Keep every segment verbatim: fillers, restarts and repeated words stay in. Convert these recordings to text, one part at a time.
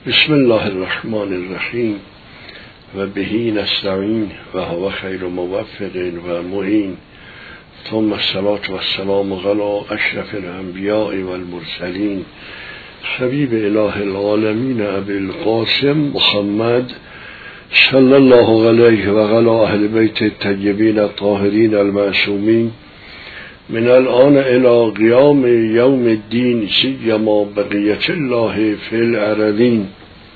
بسم الله الرحمن الرحیم و بهی نستعین و هو خیر موفق و معین، ثم الصلاة والسلام علی اشرف الانبیاء والمرسلین حبیب اله العالمین ابی القاسم محمد صلی الله علیه و علی اهل بیت الطیبین الطاهرین المعصومین من الان الى قیام یوم الدین سیما بقیت الله فی الارضین.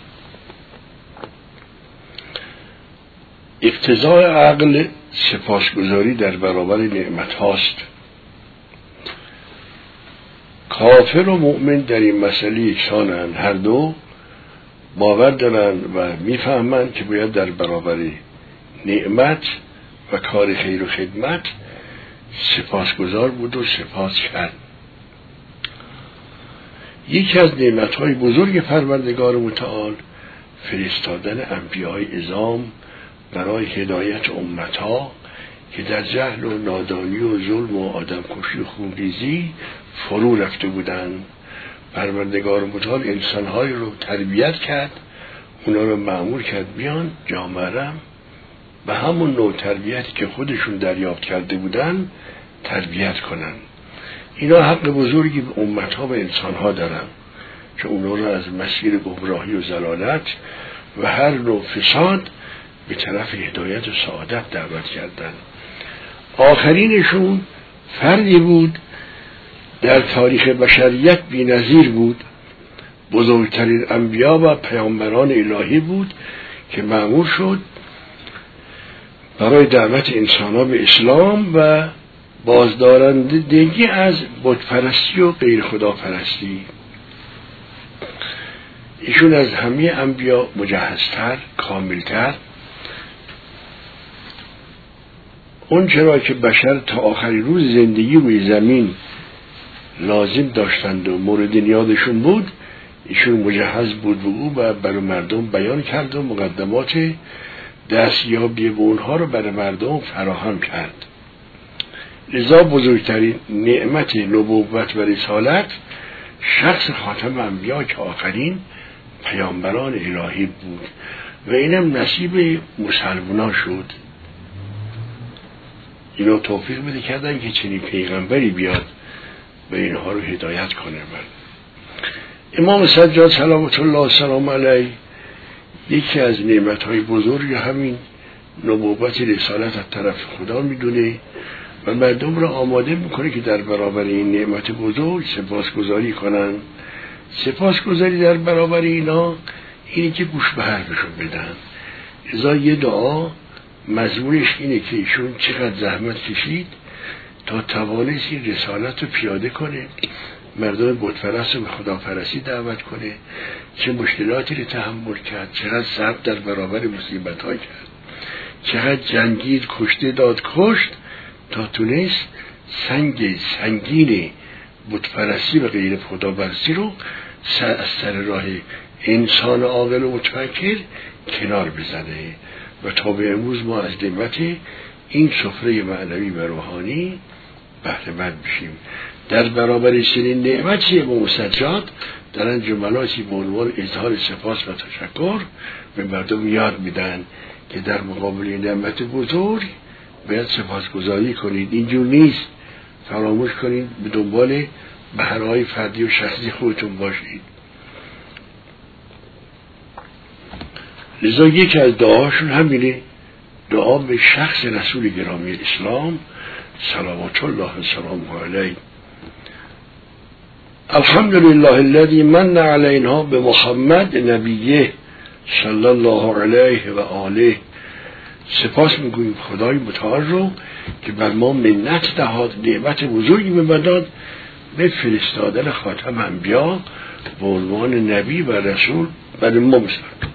اقتضای عقل سپاسگزاری در برابر نعمت هاست. کافر و مؤمن در این مسئله یکسانند، هر دو باور دارند و میفهمند که باید در برابر نعمت و کار خیر و خدمت سپاسگزار بود و سپاس کرد. یکی از نعمت‌های بزرگ پروردگار متعال فرستادن انبیاء اعظام برای هدایت امتها که در جهل و نادانی و ظلم و آدمکشی و خونریزی فرو رفته بودند. پروردگار متعال انسان‌های رو تربیت کرد، اونا رو مأمور کرد بیان جامعه به همون نوع تربیتی که خودشون دریافت کرده بودن تربیت کنن. اینا حق بزرگی به امتها و انسانها دارن که اونا رو از مسیر گمراهی و ضلالت و هر نوع فساد به طرف هدایت و سعادت دعوت کردن. آخرینشون فردی بود در تاریخ بشریت بی‌نظیر بود، بزرگترین انبیا و پیامبران الهی بود که مأمور شد برای دعوت انسانها به اسلام و بازدارندگی از بتپرستی و غیر خداپرستی. ایشون از همه انبیا مجهزتر، کاملتر، اون چرا که بشر تا آخرین روز زندگی روی زمین لازم داشتند و مورد نیازشون بود، ایشون مجهز بود و او برای مردم بیان کرد و مقدمات دستیابی به اونها رو برای مردم فراهم کرد. لذا بزرگترین نعمت نبوت و رسالت شخص خاتم انبیا که آخرین پیامبران الهی بود و اینم نصیب مسلمانان شد. اینا توفیق بده کردن که چنین پیغمبری بیاد و اینها رو هدایت کنه. من امام سجاد صلوات الله سلام علیه یکی از نعمت‌های بزرگ همین نبوت رسالت از طرف خدا میدونه و مردم را آماده میکنه که در برابر این نعمت بزرگ سپاسگزاری کنن. سپاسگزاری در برابر اینا اینه که گوش به حرفشون بدن. ازا یه دعا مضمونش اینه که ایشون چقدر زحمت کشید تا توانست این رسالت رو پیاده کنه، مردم بتپرست رو به خداپرستی دعوت کنه، چه مشکلاتی رو تحمل کرد، چقدر صبر در برابر مصیبت ها کرد، چقدر جنگید، کشته داد، کشت تا تونست سنگ سنگین بتپرستی و غیر خداپرستی رو از سر راه انسان عاقل و متفکر کنار بزنه و تا به امروز ما از نعمت این سفره معنوی و روحانی بهره مند بشیم. در برابر چنین نعمتی امام سجاد دارن جملاتی به عنوان اظهار سپاس و تشکر به مردم یاد میدن که در مقابل نعمت بزرگ باید سپاسگزاری کنید. اینجور نیست فراموش کنید به دنبال بهرهای فردی و شخصی خودتون باشید. لذا یکی از دعاشون همینه، دعا به شخص رسول گرامی اسلام صلوات الله و سلامه علیه. الحمدلله الذی من علینا به محمد نبیه صلی الله علیه و آله. سپاس میگوییم خدای متعال رو که بر ما منت دهاد، نعمت بزرگی بمداد به فرستادن خاتم انبیا به عنوان نبی و رسول بر ما بسرد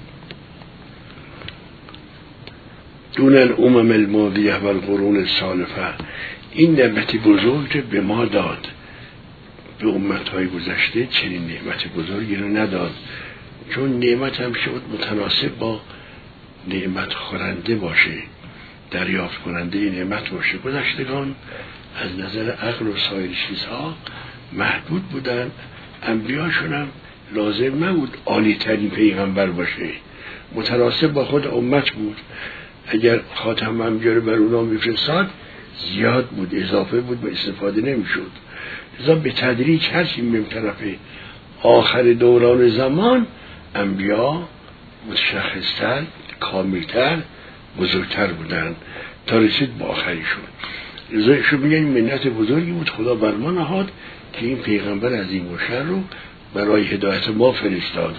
دون الامم الماضیه و القرون السالفه. این نعمت بزرگ به ما داد، به امتهای گذشته چنین نعمت بزرگی رو نداد، چون نعمت هم شد متناسب با نعمت خورنده باشه، دریافت کننده نعمت باشه. گذشتگان از نظر عقل و سایر چیزها محدود بودن، انبیاشون هم لازم نبود عالی ترین پیغمبر باشه، متناسب با خود امت بود. اگر خاتم انبیا رو بر اونا میفرستاد زیاد بود، اضافه بود و استفاده نمیشد. لذا به تدریج هر چی میریم طرف آخر دوران زمان انبیا متشخصتر، کاملتر، بزرگتر بودن تا رسید با آخریشون. لذا ایشون میگن منت بزرگی بود خدا بر ما نهاد که این پیغمبر عظیم الشأن رو برای هدایت ما فرستاد.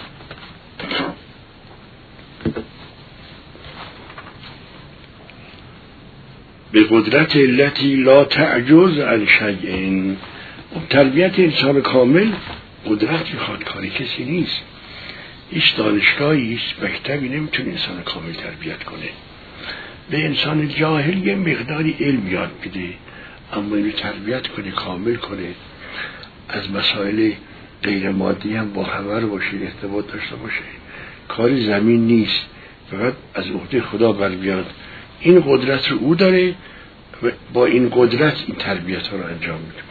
به قدرت علتی لا تعجز عن شیء. تربیت انسان کامل قدرت میخواد، کاری کسی نیست. هیچ دانشگاهی، هیچ مکتبی نمیتونه انسان کامل تربیت کنه. به انسان جاهل یه مقداری علم یاد میده، اما اینو تربیت کنه، کامل کنه، از مسائل غیر مادی هم با خبر باشه، ارتباط داشته باشه، کاری زمین نیست، فقط از عهده خدا بر بیاد. این قدرت رو او داره و با این قدرت این تربیت ها رو انجام میده.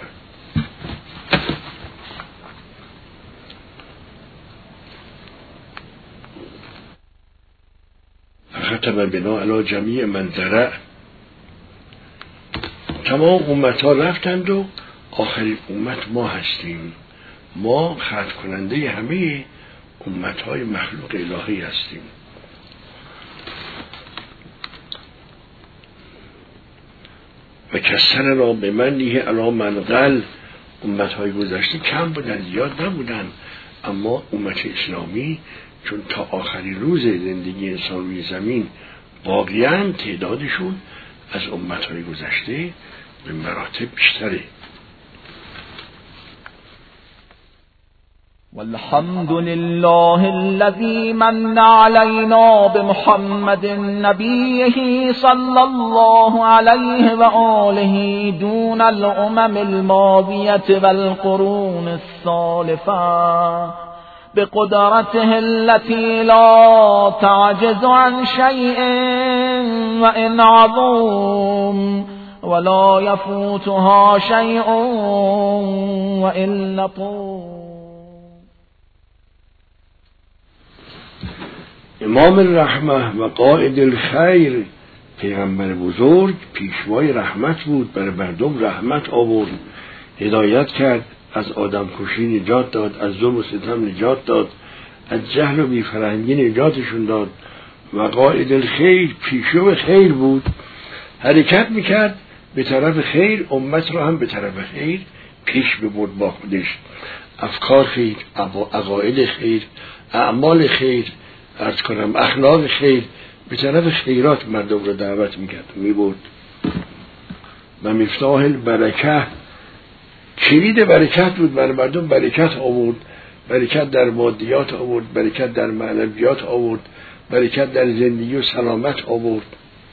ختم بنا علی جمیع من درع. تمام امت ها رفتند و آخرین امت ما هستیم. ما ختم کننده همه امت های مخلوق الهی هستیم. و کسر را به من نیه علا منقل. امت های گذشته کم بودن، زیاد نبودن، اما امت اسلامی چون تا آخرین روز زندگی انسان روی زمین باقیان، تعدادشون از امت های گذشته به مراتب بیشتره. والحمد لله الذي من علينا بمحمد نبيه صلى الله عليه وآله دون الأمم الماضية والقرون السالفة بقدرته التي لا تعجز عن شيء وإن عظم ولا يفوتها شيء وإن لطم. امام الرحمه و قائد الخیر، پیغمبر بزرگ، پیشوای رحمت بود، برای مردم رحمت آورد، هدایت کرد، از آدم کشی نجات داد، از ظلم و ستم نجات داد، از جهل و بیفرهنگی نجاتشون داد. و قائد الخیر، پیشو خیر بود، حرکت میکرد به طرف خیر، امت را هم به طرف خیر پیش ببرد با خودش. افکار خیر، عقاید خیر، اعمال خیر، عرض کنم اخلاق خیر، به طرف خیرات مردم را دعوت میکرد و میبرد. و مفتاح البرکه، کلید برکت بود، برای مردم برکت آورد، برکت در مادیات آورد، برکت در معنویات آورد، برکت در زندگی و سلامت آورد.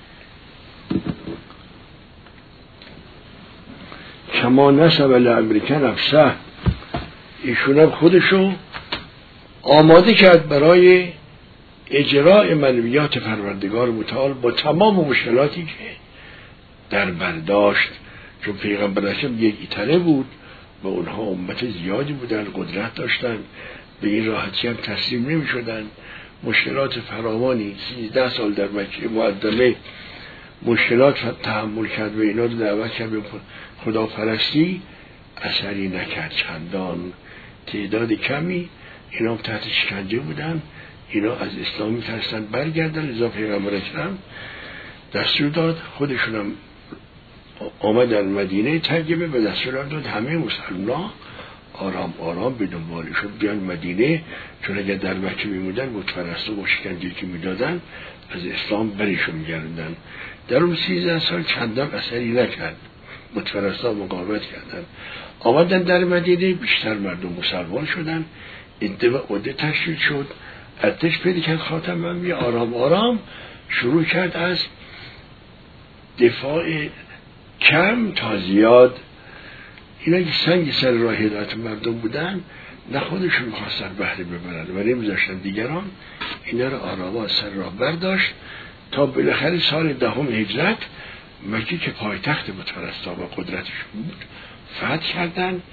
کما نسب لامریکا نفسه، ایشون هم خودشو آماده کرد برای اجراء منویات پروردگار متعال با تمام مشکلاتی که در برداشت. چون پیغمبر اکرم یک ایتره بود و اونها امت زیادی بودن، قدرت داشتن، به این راحتی هم تسلیم نمی شدن. مشکلات فراوانی، سیزده سال در مکه معظمه مشکلات تحمل کرد و اینا رو دعوت کرد به خداپرستی، اثری نکرد چندان. تعداد کمی اینا هم تحت شکنجه بودن، اینا از اسلام می‌ترسن برگردن. لذا پیغمبر اکرم دستور داد، خودشونم آمدن مدینه ترجمه و دستور داد همه مسلمان آرام آرام به دنبالشون بیان مدینه، چون اگر در مکه میموندن بت‌پرستا با شکنجه‌ای که میدادن از اسلام برشون می‌گردن. در اون سیزده سال چندان اثری نکرد، بت‌پرستا مقاومت کردن. آمدن در مدینه، بیشتر مردم مسلمان شدن، عده و عده تشکیل شد، ارتش پیدا کرد. خاتم انبیا آرام آرام شروع کرد از دفاع کم تا زیاد. اینا که سنگ سر راه هدایت مردم بودن، نه خودشون می‌خواستن بهره ببرن و نمی‌ذاشتن دیگران. اینا رو آرام از سر راه برداشت تا بالاخره سال دهم هجرت مکه که پایتخت بت‌پرستا و قدرتش بود فتح کردن.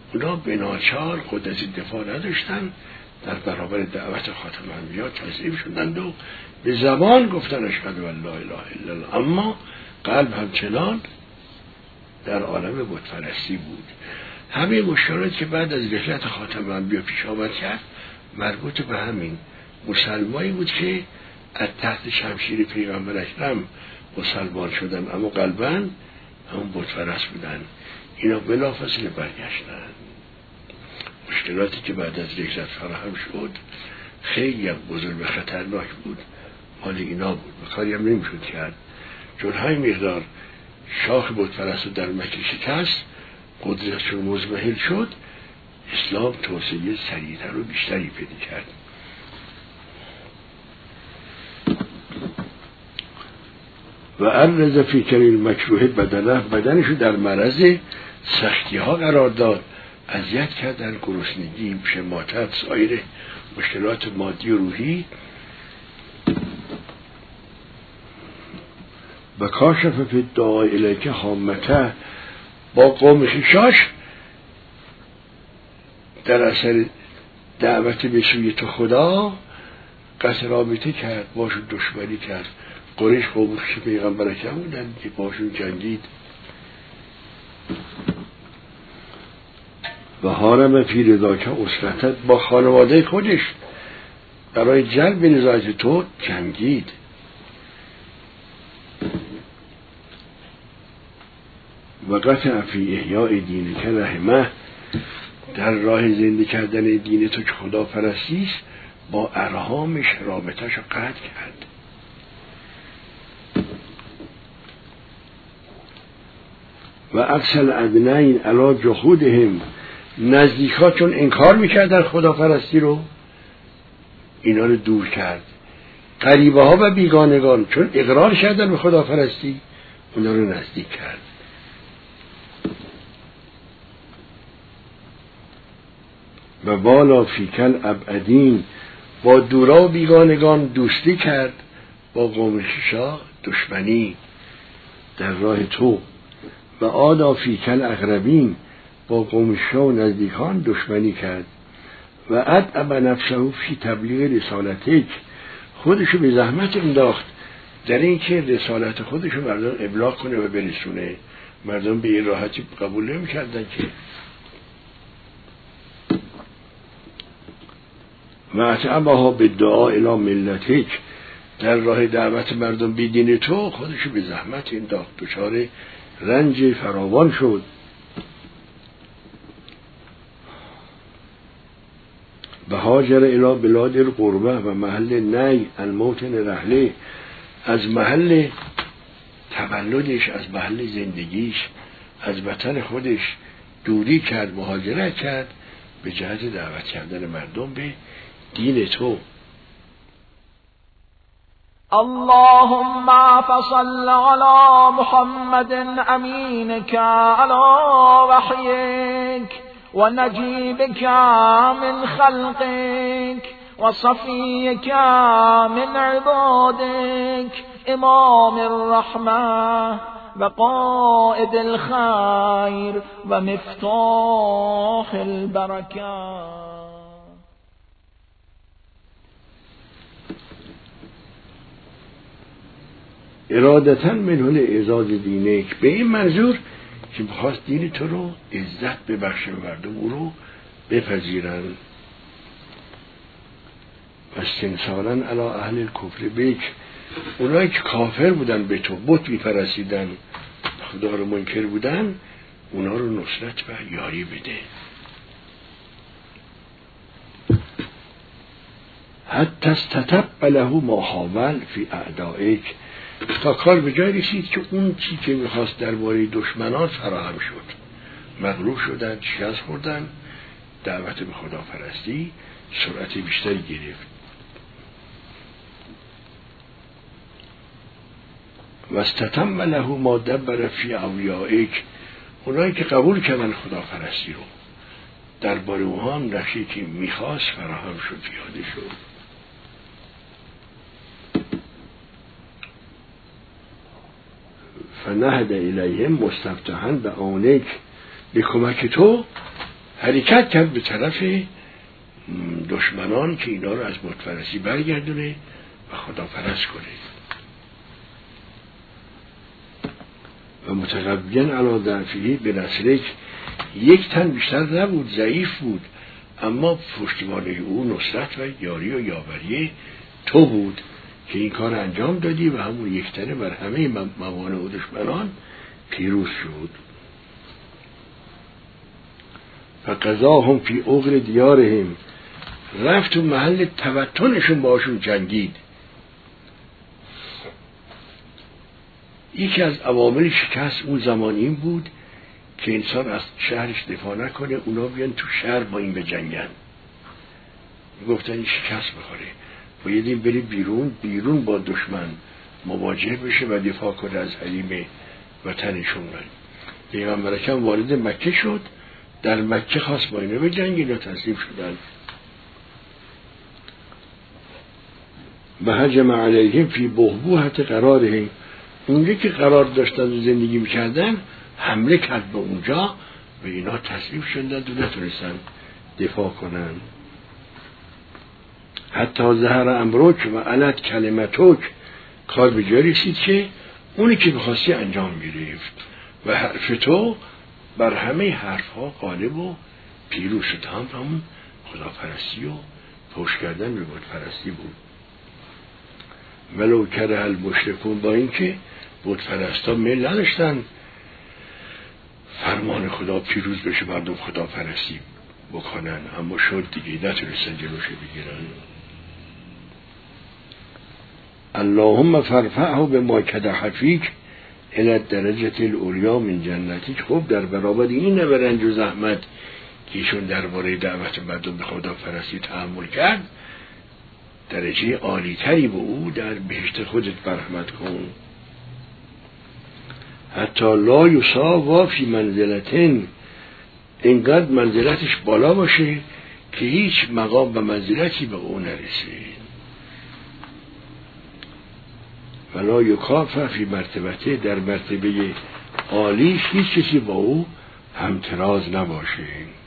اونا به ناچار قدرت دفاع نداشتن، در برابر دعوت خاتم الانبیا تسلیم شدند و به زبان گفتن اشهد ان لا اله الا الله، اما قلب همچنان در عالم بت‌پرستی بود. همه مشکلاتی که بعد از رحلت خاتم الانبیا پیش آمد کرد مربوط به همین مسلمانی بود که از تحت شمشیر پیغمبر اکرم مسلمان شدن، اما قلباً همون بت‌پرست بودن. اینا بلافاصله برگشتن. مشکلاتی که بعد از رحلت فراهم شد خیلی بزرگ و خطرناک بود، مال اینا بود و کاری هم نمیشد کرد، چون های مقدار شاخ بت‌پرست در مکه شکست، قدرتشون مزمحل شد، اسلام توسعه سریعتر و بیشتری پیدا کرد. و ارز فی کنیل مکروه بدنه، بدنشو در معرض سختی ها قرار داد، اذیت کردن، گرسنگی، شماتت، سایر مشکلات مادی و روحی. و کاشف فی الدعاء الیک حامته، با قوم خویشاش در اثر دعوت به سوی تو خدا قطع رابطه کرد، باشون دشمنی کرد. قریش قوم خویش پیغمبر اکرم بودن که باشون جنگید. و حارم فی رضاک اسرتت، با خانواده خودش برای جلب رضایت تو جنگید. و قطع فی احیاء دینک رحمه، در راه زنده کردن دین تو که خدا پرستیست با ارحامش رابطهش رو قطع کرد. و اکسل ادنین علا جهودهم، نزدیکا چون انکار میکردن خدا پرستی رو، اینا رو دور کرد. قریبه ها و بیگانگان چون اقرار کردن به خدا پرستی، اونا رو نزدیک کرد. و بالا فیکل ابعدین، با دورا و بیگانگان دوستی کرد، با قوم خویشا دشمنی در راه تو. و آدا فیکل اقربین، با قوم خویشا و نزدیکان دشمنی کرد. و ادعب نفسه فی تبلیغ رسالتک، خودشو به زحمت انداخت در این که رسالت خودشو مردم ابلاغ کنه و برسونه. مردم به این راحتی قبول نمی کردن که. و اتعبها به دعا الی ملتک، در راه دعوت مردم به دین تو خودشو به زحمت انداخت، دچار رنج فراوان شد. و هاجر الی بلاد القربه، و محل نی الموطن رحله، از محل تولدش، از محل زندگیش، از وطن خودش دوری کرد، مهاجرت کرد به جهت دعوت کردن مردم به دین تو. اللهم فصل على محمد امینك على وحیك و نجیبك من خلقك و صفیك من عبادك امام الرحمة و قائد الخير و مفتاح البركات. ارادتاً منه اعزاز دینک، به این منظور که بخواست دین تو رو عزت ببخشه به مردم، او رو بپذیرن. و استنصاراً علی اهل الکفر بک، اونایی که کافر بودن به تو، بت میپرستیدن، خدا رو منکر بودن، اونا رو نصرت و یاری بده. حتی استتب له ما حاول فی اعدائک، تا کار به جای رسید که اون چی که میخواست درباره دشمنان فراهم شد. مغلوب شدن، شکست خوردن، دعوت به خدا پرستی سرعت بیشتری گرفت. و استتم له ما دبر فی اولیائک، اونایی که قبول کردن خدا پرستی رو، درباره اونها هم نقشی که میخواست فراهم شد، پیاده شد. فنهد الیهم مستفتحا به آنک، به کمک تو حرکت کرد به طرف دشمنان که اینا رو از بتپرستی برگردونه و خداپرست کنه. و متقویاً علی ضعفه بنصرک، یک تن بیشتر نبود، ضعیف بود، اما پشتیبانی او نصرت و یاری و یاوری تو بود که این کار انجام دادی و همون یک تنه بر همه موانع و دشمنان پیروز شد. فقضاهم فی عقر دیارهم، رفت تو محل توطنشون باشون جنگید. یکی از عوامل شکست اون زمان این بود که انسان از شهرش دفاع نکنه، اونا بیان تو شهر با این بجنگن. گفتن این شکست بخوره، باید این بری بیرون، بیرون با دشمن مواجه بشه و دفاع کنه از حریم وطنشون. پیغمبر اکرم وارد مکه شد، در مکه خواست با اینا بجنگه، اینا تسلیم شدن. و هجم علیهم فی بحبوحت قرارهم، اونجا که قرار داشتن و زندگی میکردن حمله کرد به اونجا و اینا تسلیم شدن و نتونستن دفاع کنن. حتی ظهر امرک و علت کلمتک، کار به جای رسید که اونی که بخواستی انجام گرفت و حرف تو بر همه حرفها غالب و پیروز شد. هم همون خداپرستی و پشت کردن به بتپرستی بود. ولو کره المشرکون، با اینکه بتپرستا میل نداشتن فرمان خدا پیروز بشه، مردم خداپرستی بکنن، اما شد دیگه، نتونستن جلوش بگیرن. اللهم فرفعه بما کدح فیک الی درجه العلیا من جنتیک. خوب در برابر این رنج و زحمت که ایشون درباره دعوت مردم به خداپرستی تحمل کرد، درجه عالی تری به او در بهشت خودت برحمت کن. حتی لا یساوا فی منزلتن، اینقدر منزلتش بالا باشه که هیچ مقام و منزلتی به او نرسه. ولا یکافأ فی مرتبته، در مرتبه عالیش هیچ کسی با او همتراز نباشه.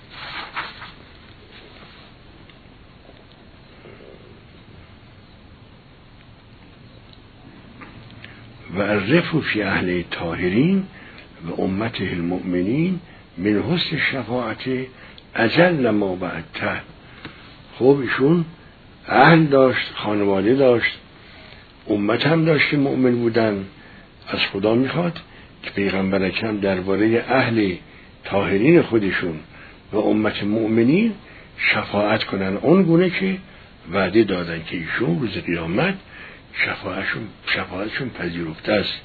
و عرفوا فی اهل طاهرین و امته المؤمنین من حسن شفاعت اجل ما بعدته. خب ایشون اهل داشت، خانواده داشت، امت هم داشت که مؤمن بودن. از خدا میخواد که پیغمبر اکرم درباره اهل طاهرین خودشون و امت مؤمنین شفاعت کنن، اون گونه که وعده دادن که ایشون روز قیامت شفاعتشون شفاعتشون پذیرفته است.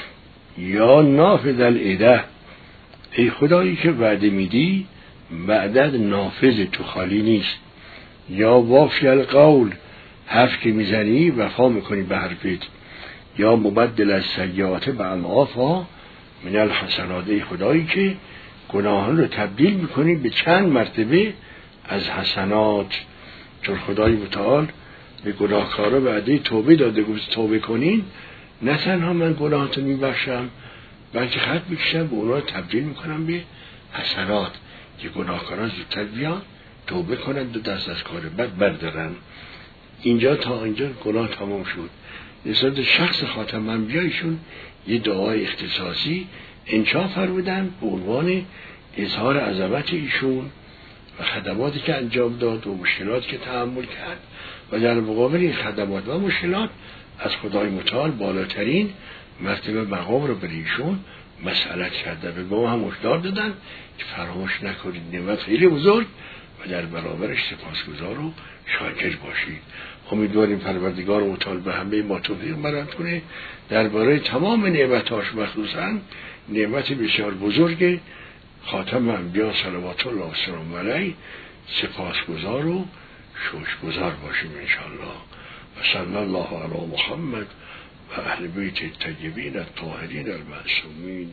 یا نافذ العده، ای خدایی که وعده میدی وعدت نافذ، تو خالی نیست. یا وافی القول، حرف که میزنی وفا میکنی به حرفت. یا مبدل از سیئات به اضعافها من الحسنات، ای خدایی که گناهان رو تبدیل میکنی به چند مرتبه از حسنات. چون خدای متعال به گناهکارا وعده توبه داده، گفت توبه کنین نه تنها من گناهاتو میبخشم بلکه خط میکشم به اونا تبدیل میکنم به حسنات که گناهکارا زودتر بیان توبه کنند و دست از کار بد بردارن. اینجا تا اینجا گناه تمام شد. نسبت شخص خاتم انبیایشون یه دعای اختصاصی انشا فرمودن به عنوان اظهار عظمت ایشون و خدماتی که انجام داد و مشکلاتی که تحمل کرد و در مقابل این خدمات و مشکلات از خدای متعال بالاترین مرتبه مقام رو برای ایشون مسئلت کرده. به ما هم هشدار دادن که فراموش نکنید نعمت خیلی بزرگ و در برابرش سپاسگزار و شاکر باشید. امیدواریم پروردگار متعال به همه ما توفیق مرد کنه درباره تمام نعمتاش، مخصوصا نعمت بسیار بزرگ خاتم انبیا صلوات الله و سلام علیه سپاسگزار و شکرگزار باشیم انشاءالله. و صلی الله علی محمد و اهل بیت الطیبین الطاهرین المعصومین.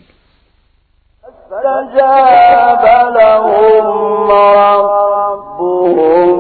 فاستجاب لهم ربهم